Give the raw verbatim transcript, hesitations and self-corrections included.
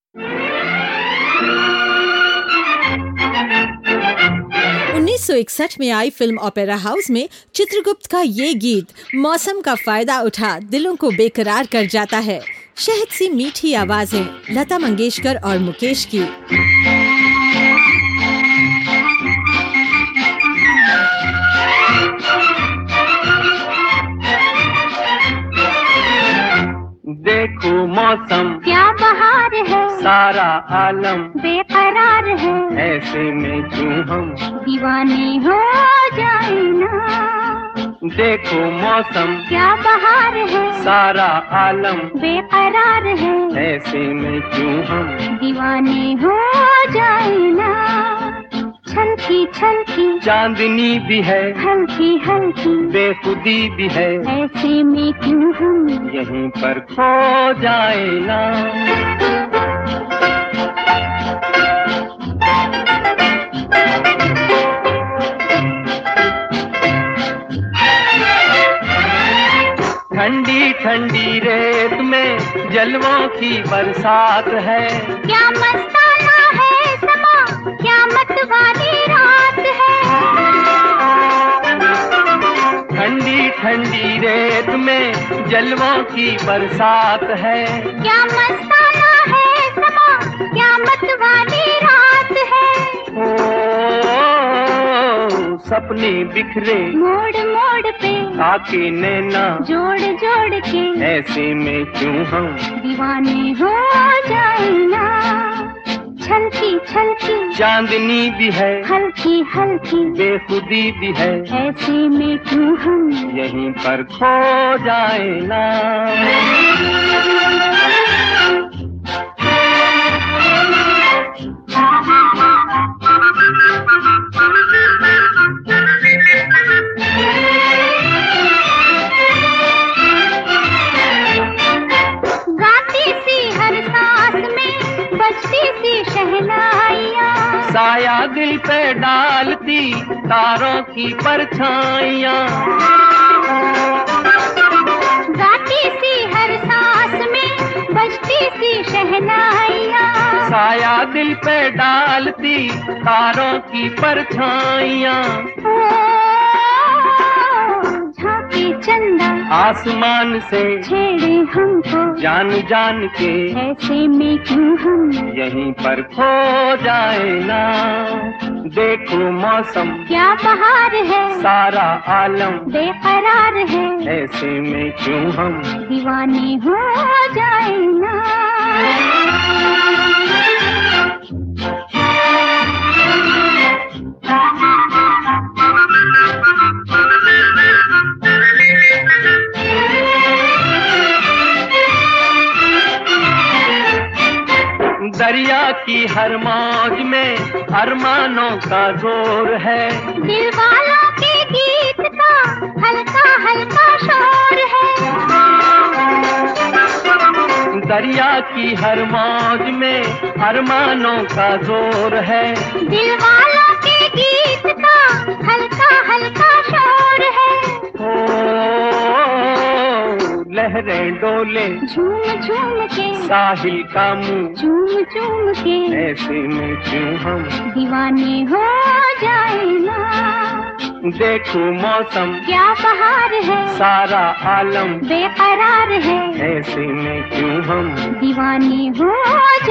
उन्नीस सौ इकसठ में आई फिल्म ओपेरा हाउस में चित्रगुप्त का ये गीत मौसम का फायदा उठा दिलों को बेकरार कर जाता है। शहद सी मीठी आवाजें लता मंगेशकर और मुकेश की। देखो मौसम क्या बहार है, सारा आलम बेकरार है, ऐसे में क्यों हम दीवाने हो जाए ना। देखो मौसम क्या बहार है, सारा आलम बेकरार है, ऐसे में क्यों हम दीवाने हो जाए ना। छलकी छलकी चांदनी भी है, हल्की हल्की बेखुदी भी है, ऐसे में क्यों हम यहीं पर खो जाए ना। ठंडी ठंडी रेत में जलवों की बरसात है, क्या मस्ताना है समा, क्या मतवाली रात है। ठंडी ठंडी रेत में जलवों की बरसात है, क्या मस्ताना है समा, क्या मतवाली रात है। ओ सपने बिखरे मोड़ मोड़ पे आके नैना जोड़ जोड़ के, ऐसे में क्यों हम दीवाने हो जाए ना। छलकी छलकी चांदनी भी है, हल्की हल्की बेखुदी भी है, ऐसे में क्यों हम यहीं पर खो जाए ना। गाती सी हर सांस में बजती सी शहनाइयाँ, साया दिल पे डालती तारों की परछाइयाँ। गाती सी हर सांस में बजती सी शहनाइयाँ, साया दिल पे डालती तारों की परछाइयाँ। झांकी चंदा आसमान से छेड़े हमको जान जान के, ऐसे में क्यों हम यहीं पर खो जाए ना। देखो मौसम क्या बहार है, सारा आलम बेकरार है, ऐसे में क्यों हम दीवाने हो जाए ना। दरिया की हर मौज में अरमानों का जोर है, दिल वालों के गीत का हल्का हल्का शोर है। दरिया की हर मौज में अरमानों का जोर है, दिल वालों के गीत का हल्का हल्का शोर है। लहरें डोले झूम झूम के, साहिल का मुंह झूम झूम के, ऐसे में क्यों हम दीवाने हो जाए ना। देखो मौसम क्या बहार है, सारा आलम बेकरार है, ऐसे में क्यों हम दीवाने हो